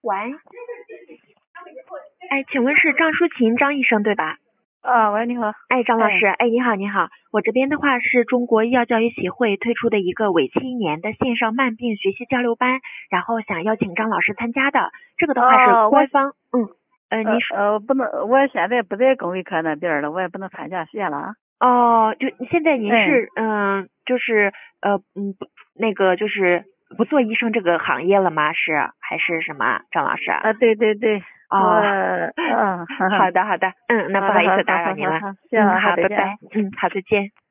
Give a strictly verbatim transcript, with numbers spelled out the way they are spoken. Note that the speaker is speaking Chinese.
喂，哎，请问是张淑琴张医生对吧？ 啊，喂，你好。 哎，张老师，哎，你好，你好，我这边的话是中国医药教育协会推出的一个为期一年的线上慢病学习交流班，然后想邀请张老师参加的，这个的话是官方，嗯，呃，你说，呃，不能，我现在不在公卫科那边了，我也不能参加线了啊。 哦，就现在您是，嗯，就是呃，嗯，不，那个就是不做医生这个行业了吗？是还是什么，张老师？ 啊，对对对。 哦， 嗯， 好的好的，嗯，那不好意思打扰您了， 行， 嗯，好， 再见。 拜拜，嗯，好，再见。